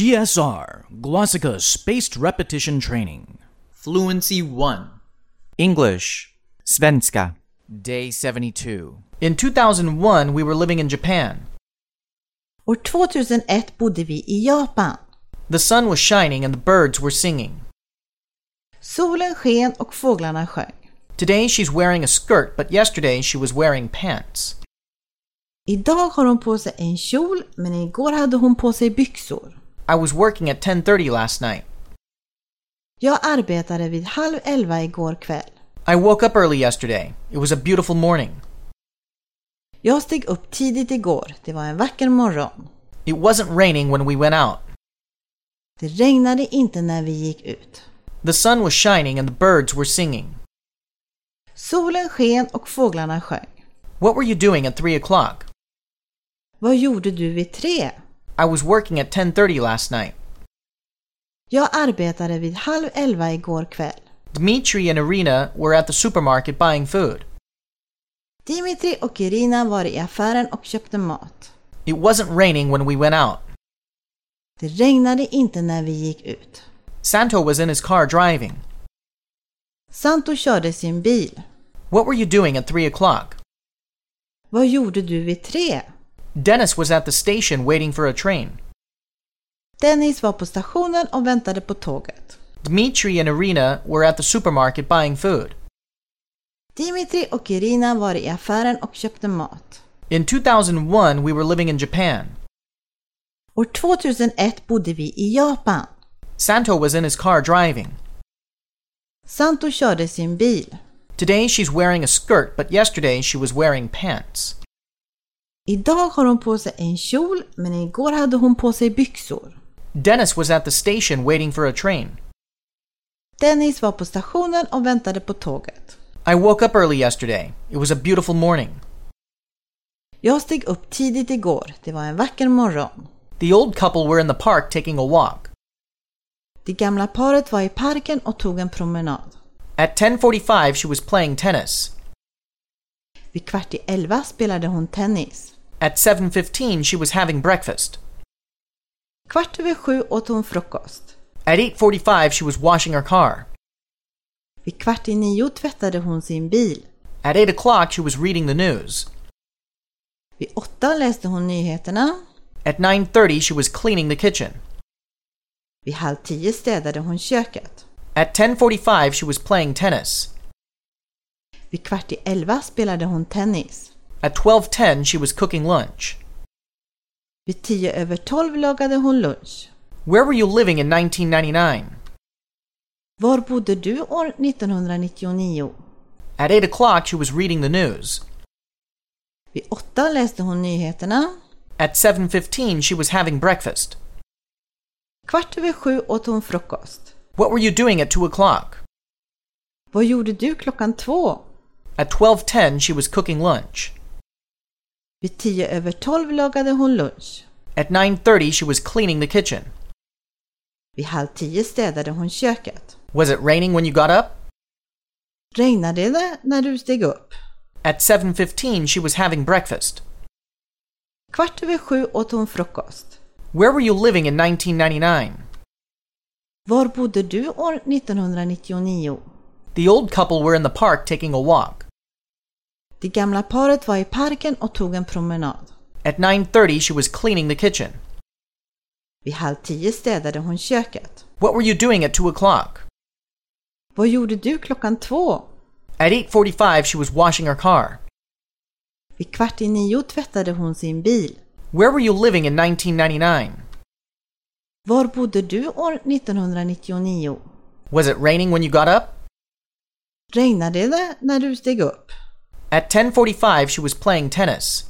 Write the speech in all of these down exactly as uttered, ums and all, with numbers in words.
G S R, Glossika Spaced Repetition Training. Fluency one. English. Svenska. Day seventy-two. In two thousand one, we were living in Japan. År tvåtusenett bodde vi i Japan. The sun was shining and the birds were singing. Solen sken och fåglarna sjöng. Today she's wearing a skirt, but yesterday she was wearing pants. Idag har hon på sig en kjol, men igår hade hon på sig byxor. I was working at ten thirty last night. Jag arbetade vid halv elva igår kväll. I woke up early yesterday. It was a beautiful morning. Jag steg upp tidigt igår. Det var en vacker morgon. It wasn't raining when we went out. Det regnade inte när vi gick ut. The sun was shining and the birds were singing. Solen sken och fåglarna sjöng. What were you doing at three o'clock? Vad gjorde du vid tre? I was working at ten thirty last night. Jag arbetade vid halv elva igår kväll. Dmitri and Irina were at the supermarket buying food. Dimitri och Irina var i affären och köpte mat. It wasn't raining when we went out. Det regnade inte när vi gick ut. Santo was in his car driving. Santo körde sin bil. What were you doing at three o'clock? Vad gjorde du vid tre? Dennis was at the station waiting for a train. Dennis var på stationen och väntade på tåget. Dmitri and Irina were at the supermarket buying food. Dimitri och Irina var i affären och köpte mat. In two thousand one, we were living in Japan. År tvåtusenett bodde vi i Japan. Santo was in his car driving. Santo körde sin bil. Today she's wearing a skirt, but yesterday she was wearing pants. Idag har hon på sig en kjol, men igår hade hon på sig byxor. Dennis was at the station waiting for a train. Dennis var på stationen och väntade på tåget. I woke up early yesterday. It was a beautiful morning. Jag steg upp tidigt igår. Det var en vacker morgon. The old couple were in the park taking a walk. Det gamla paret var i parken och tog en promenad. At ten forty-five, she was playing tennis. Vid kvart i elva spelade hon tennis. At seven fifteen, she was having breakfast. Kvart över sju åt hon frukost. At eight forty-five, she was washing her car. Vid kvart i nio tvättade hon sin bil. At eight o'clock, she was reading the news. Vid åtta läste hon nyheterna. At nine thirty, she was cleaning the kitchen. Vid halv tio städade hon köket. At ten forty-five, she was playing tennis. Vid kvart i elva spelade hon tennis. At twelve ten, she was cooking lunch. Vid tio över tolv lagade hon lunch. Where were you living in nineteen ninety-nine? Var bodde du år nittonhundranittionio? At eight o'clock, she was reading the news. Vid åtta läste hon nyheterna. At seven fifteen, she was having breakfast. Kvart över sju åt hon frukost. What were you doing at two o'clock? Vad gjorde du klockan två? At twelve ten, she was cooking lunch. Vid tio över tolv lagade hon lunch. At nine thirty, she was cleaning the kitchen. Vid halv tio städade hon köket. Was it raining when you got up? Regnade det när du steg upp? At seven fifteen, she was having breakfast. Kvart över sju åt hon frukost. Where were you living in nineteen ninety-nine? Var bodde du år nittonhundranittionio? The old couple were in the park taking a walk. Det gamla paret var i parken och tog en promenad. At nine thirty, she was cleaning the kitchen. Vid halv tio städade hon köket. What were you doing at two o'clock? Vad gjorde du klockan två? At eight forty-five, she was washing her car. Vid kvart i nio tvättade hon sin bil. Where were you living in nineteen ninety-nine? Var bodde du år nittonhundranittionio? Was it raining when you got up? Regnade det när du steg upp? At ten forty-five, she was playing tennis.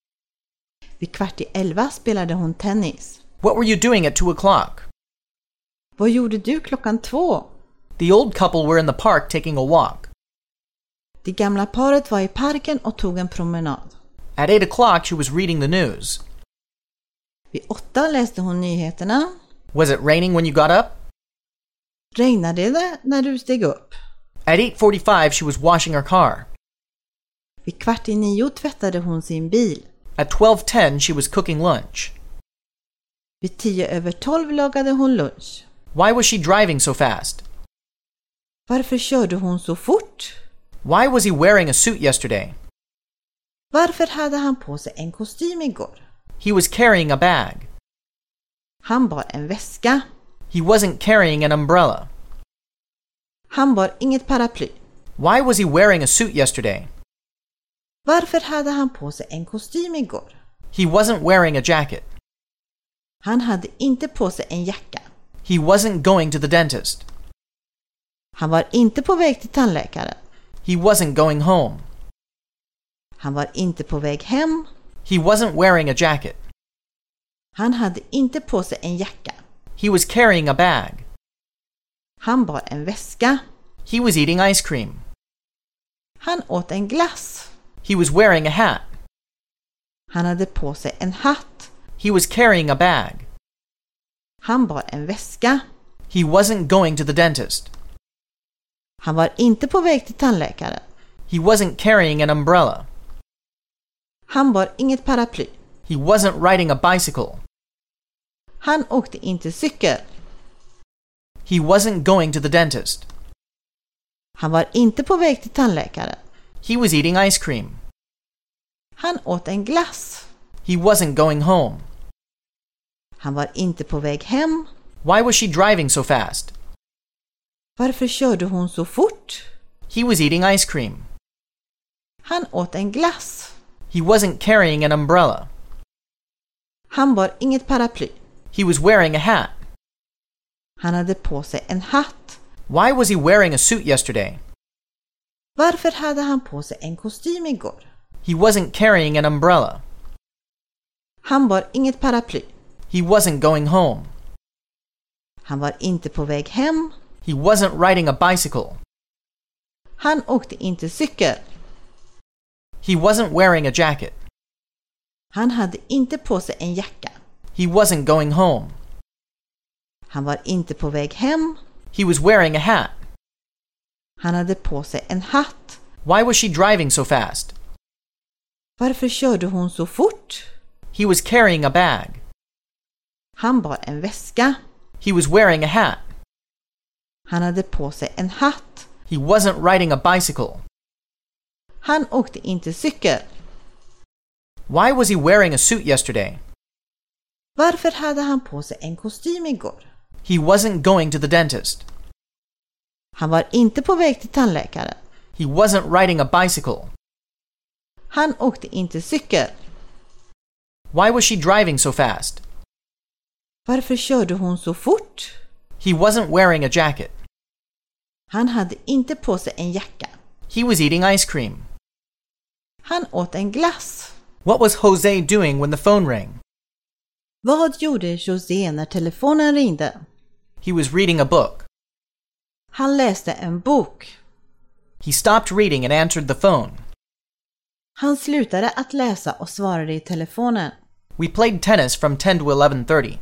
Vid kvart i elva spelade hon tennis. What were you doing at two o'clock? Vad gjorde du klockan två? The old couple were in the park taking a walk. Det gamla paret var i parken och tog en promenad. At eight o'clock, she was reading the news. Vid åtta läste hon nyheterna. Was it raining when you got up? Regnade det när du steg upp? At eight forty-five, she was washing her car. Vid kvart i nio tvättade hon sin bil. At twelve ten, she was cooking lunch. Vid tio över tolv lagade hon lunch. Why was she driving so fast? Varför körde hon så fort? Why was he wearing a suit yesterday? Varför hade han på sig en kostym igår? He was carrying a bag. Han bar en väska. He wasn't carrying an umbrella. Han bar inget paraply. Why was he wearing a suit yesterday? Varför hade han på sig en kostym igår? He wasn't wearing a jacket. Han hade inte på sig en jacka. He wasn't going to the dentist. Han var inte på väg till tandläkaren. He wasn't going home. Han var inte på väg hem. He wasn't wearing a jacket. Han hade inte på sig en jacka. He was carrying a bag. Han bar en väska. He was eating ice cream. Han åt en glass. He was wearing a hat. Han hade på sig en hatt. He was carrying a bag. Han bar en väska. He wasn't going to the dentist. Han var inte på väg till tandläkaren. He wasn't carrying an umbrella. Han bar inget paraply. He wasn't riding a bicycle. Han åkte inte cykel. He wasn't going to the dentist. Han var inte på väg till tandläkaren. He was eating ice cream. Han åt en glass. He wasn't going home. Han var inte på väg hem. Why was she driving so fast? Varför körde hon så fort? He was eating ice cream. Han åt en glass. He wasn't carrying an umbrella. Han bar inget paraply. He was wearing a hat. Han hade på sig en hatt. Why was he wearing a suit yesterday? Varför hade han på sig en kostym igår? He wasn't carrying an umbrella. Han bar inget paraply. He wasn't going home. Han var inte på väg hem. He wasn't riding a bicycle. Han åkte inte cykel. He wasn't wearing a jacket. Han hade inte på sig en jacka. He wasn't going home. Han var inte på väg hem. He was wearing a hat. Han hade på sig en hatt. Why was she driving so fast? Varför körde hon så fort? He was carrying a bag. Han bar en väska. He was wearing a hat. Han hade på sig en hatt. He wasn't riding a bicycle. Han åkte inte cykel. Why was he wearing a suit yesterday? Varför hade han på sig en kostym igår? He wasn't going to the dentist. Han var inte på väg till tandläkaren. He wasn't riding a bicycle. Han åkte inte cykel. Why was she driving so fast? Varför körde hon så fort? He wasn't wearing a jacket. Han hade inte på sig en jacka. He was eating ice cream. Han åt en glass. What was Jose doing when the phone rang? Vad gjorde José när telefonen ringde? He was reading a book. Han läste en bok. He stopped reading and answered the phone. Han slutade att läsa och svarade i telefonen. We played tennis from ten to eleven thirty.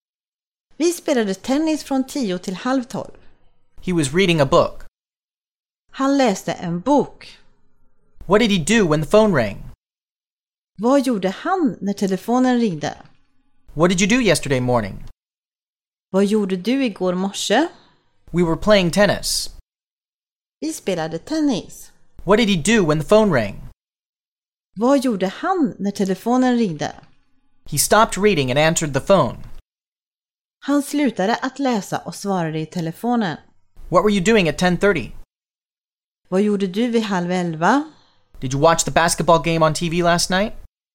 Vi spelade tennis från tio till halv tolv. He was reading a book. Han läste en bok. What did he do when the phone rang? Vad gjorde han när telefonen ringde? What did you do yesterday morning? Vad gjorde du igår morse? We were playing tennis. Vi spelade tennis. What did he do when the phone rang? Vad gjorde han när telefonen ringde? He stopped reading and answered the phone. Han slutade att läsa och svarade i telefonen. What were you doing at ten thirty? Vad gjorde du vid halv elva? Did you watch the basketball game on T V last night?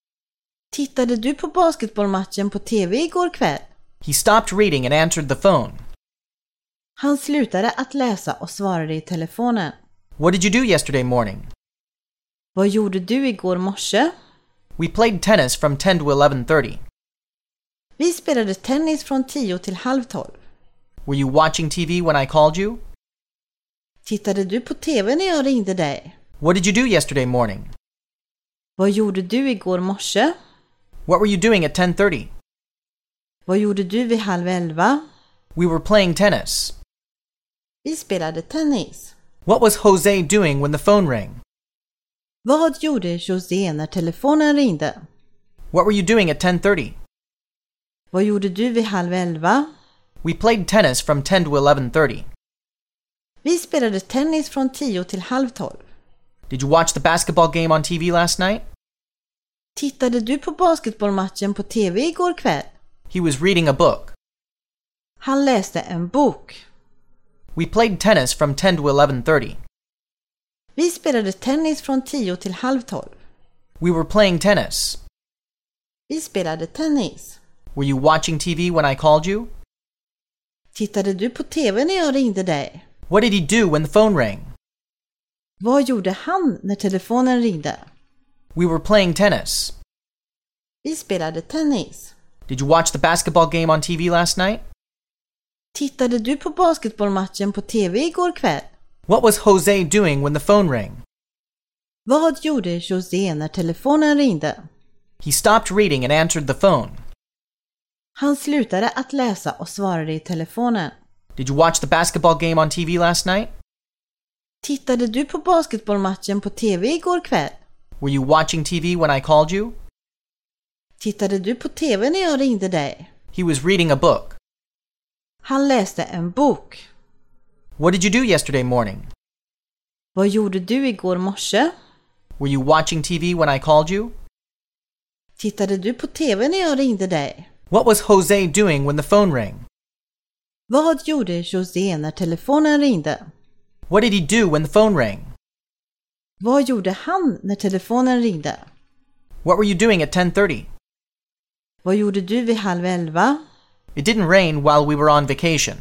Tittade du på basketbollmatchen på T V igår kväll? He stopped reading and answered the phone. Han slutade att läsa och svarade i telefonen. What did you do yesterday morning? Vad gjorde du igår morse? We played tennis from ten to eleven thirty. Vi spelade tennis från tio till halv tolv. Were you watching T V when I called you? Tittade du på T V när jag ringde dig? What did you do yesterday morning? Vad gjorde du igår morse? What were you doing at ten thirty? Vad gjorde du vid halv elva? We were playing tennis. Vi spelade tennis. What was Jose doing when the phone rang? Vad gjorde José när telefonen ringde? What were you doing at ten thirty? Vad gjorde du vid halv elva? We played tennis from ten to eleven thirty. Vi spelade tennis från tio till halv tolv. Did you watch the basketball game on T V last night? Tittade du på basketbollmatchen på T V igår kväll? He was reading a book. Han läste en bok. We played tennis from ten to eleven thirty. Vi spelade tennis från tio till halv tolv. We were playing tennis. Vi spelade tennis. Were you watching T V when I called you? Tittade du på T V när jag ringde dig? What did he do when the phone rang? Vad gjorde han när telefonen ringde? We were playing tennis. Vi spelade tennis. Did you watch the basketball game on T V last night? Tittade du på basketbollmatchen på T V igår kväll? What was Jose doing when the phone rang? Vad gjorde José när telefonen ringde? He stopped reading and answered the phone. Han slutade att läsa och svarade i telefonen. Did you watch the basketball game on T V last night? Tittade du på basketbollmatchen på T V igår kväll? Were you watching T V when I called you? Tittade du på T V när jag ringde dig? He was reading a book. Han läste en bok. What did you do yesterday morning? Vad gjorde du igår morse? Were you watching T V when I called you? Tittade du på T V när jag ringde dig? What was Jose doing when the phone rang? Vad gjorde José när telefonen ringde? What did he do when the phone rang? Vad gjorde han när telefonen ringde? What were you doing at ten thirty? Vad gjorde du vid halv elva? It didn't rain while we were on vacation.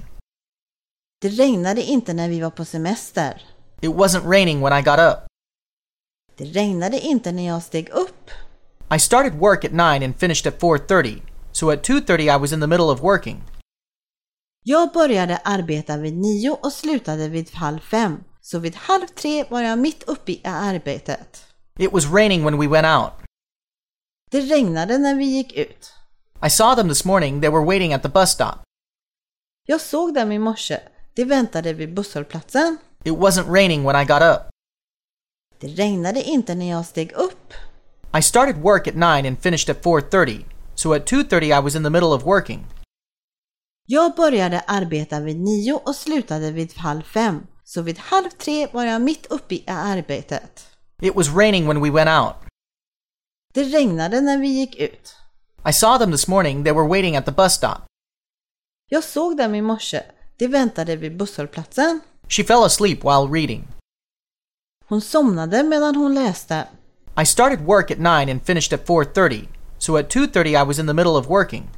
Det regnade inte när vi var på semester. It wasn't raining when I got up. Det regnade inte när jag steg upp. I started work at nine and finished at four thirty, so at two thirty I was in the middle of working. Jag började arbeta vid nio och slutade vid halv fem. Så vid halv tre var jag mitt uppe i arbetet. It was raining when we went out. Det regnade när vi gick ut. I saw them this morning. They were waiting at the bus stop. Jag såg dem i morse. De väntade vid busshållplatsen. It wasn't raining when I got up. Det regnade inte när jag steg upp. I started work at nine and finished at four thirty, so at two thirty I was in the middle of working. Jag började arbeta vid nio och slutade vid halv fem. Så vid halv tre var jag mitt uppe i arbetet. It was raining when we went out. Det regnade när vi gick ut. I saw them this morning. They were waiting at the bus stop. Jag såg dem i morse. De väntade vid busshållplatsen. She fell asleep while reading. Hon somnade medan hon läste. I started work at nine and finished at four thirty, so at two thirty I was in the middle of working.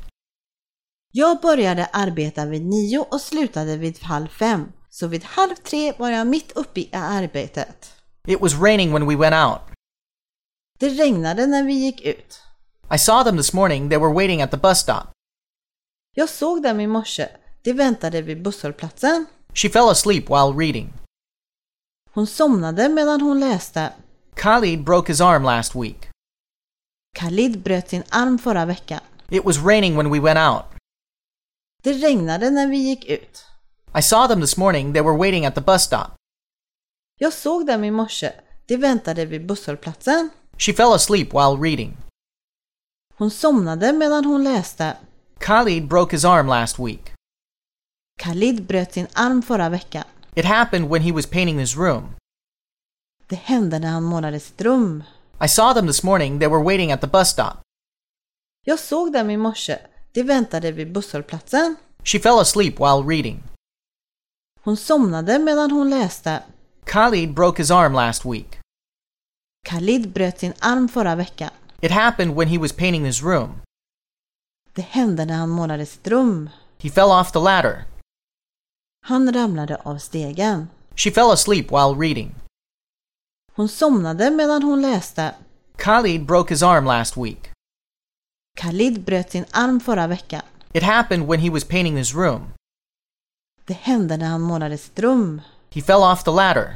Jag började arbeta vid nio och slutade vid halv fem. Så vid halv tre var jag mitt uppe i arbetet. It was raining when we went out. Det regnade när vi gick ut. I saw them this morning. They were waiting at the bus stop. Jag såg dem i morse. De väntade vid busshållplatsen. She fell asleep while reading. Hon somnade medan hon läste. Khalid broke his arm last week. Khalid bröt sin arm förra veckan. It was raining when we went out. Det regnade när vi gick ut. I saw them this morning. They were waiting at the bus stop. Jag såg dem i morse. De väntade vid busshållplatsen. She fell asleep while reading. Hon somnade medan hon läste. Khalid broke his arm last week. Khalid bröt sin arm förra veckan. It happened when he was painting his room. Det hände när han målade sitt rum. I saw them this morning. They were waiting at the bus stop. Jag såg dem i morse. De väntade vid busshållplatsen. She fell asleep while reading. Hon somnade medan hon läste. Khalid broke his arm last week. Khalid bröt sin arm förra veckan. It happened when he was painting his room. Det hände när han målade sitt rum. He fell off the ladder. Han ramlade av stegen. She fell asleep while reading. Hon somnade medan hon läste. Khalid broke his arm last week. Khalid bröt sin arm förra veckan. It happened when he was painting his room. Det hände när han målade sitt rum. He fell off the ladder.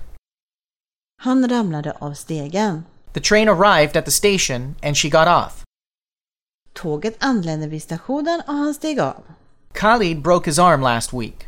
Han ramlade av stegen. The train arrived at the station and she got off. Tåget anlände vid stationen och han steg av. Khalid broke his arm last week.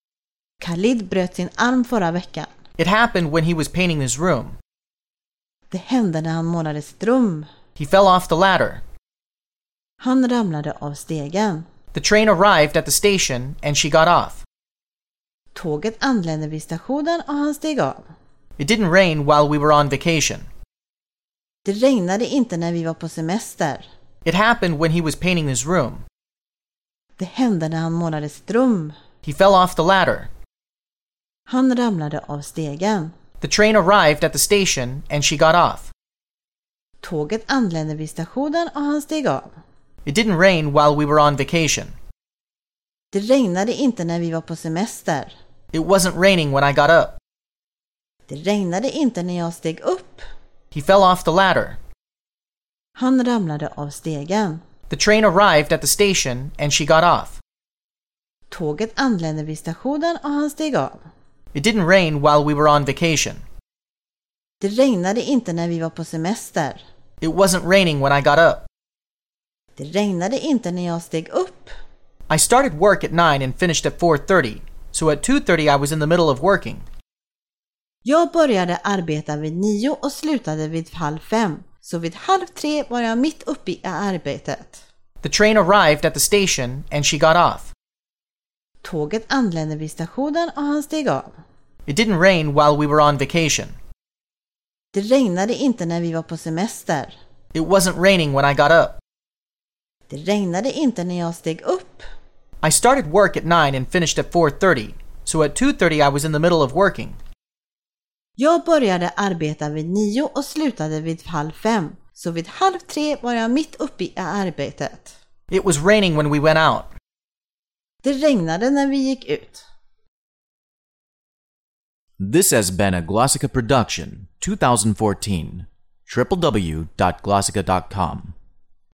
Khalid bröt sin arm förra veckan. It happened when he was painting his room. Det hände när han målade sitt rum. He fell off the ladder. Han ramlade av stegen. The train arrived at the station and she got off. Tåget anlände vid stationen och han steg av. It didn't rain while we were on vacation. Det regnade inte när vi var på semester. It happened when he was painting his room. Det hände när han målade sitt rum. He fell off the ladder. Han ramlade av stegen. The train arrived at the station and she got off. Tåget anlände vid stationen och han steg av. It didn't rain while we were on vacation. Det regnade inte när vi var på semester. It wasn't raining when I got up. Det regnade inte när jag steg upp. He fell off the ladder. Han ramlade av stegen. The train arrived at the station and she got off. Tåget anlände vid stationen och han steg av. It didn't rain while we were on vacation. Det regnade inte när vi var på semester. It wasn't raining when I got up. Det regnade inte när jag steg upp. I started work at nine and finished at four thirty, so at two thirty I was in the middle of working. Jag började arbeta vid nio och slutade vid halv fem, så vid halv tre var jag mitt uppe i arbetet. The train arrived at the station and she got off. Tåget anlände vid stationen och han steg av. It didn't rain while we were on vacation. Det regnade inte när vi var på semester. It wasn't raining when I got up. Det regnade inte när jag steg upp. I started work at nine and finished at four thirty, so at two thirty I was in the middle of working. Jag började arbeta vid nio och slutade vid halv fem, så vid halv tre var jag mitt uppe i arbetet. It was raining when we went out. Det regnade när vi gick ut. This has been a Glossica production, twenty fourteen. w w w dot glossica dot com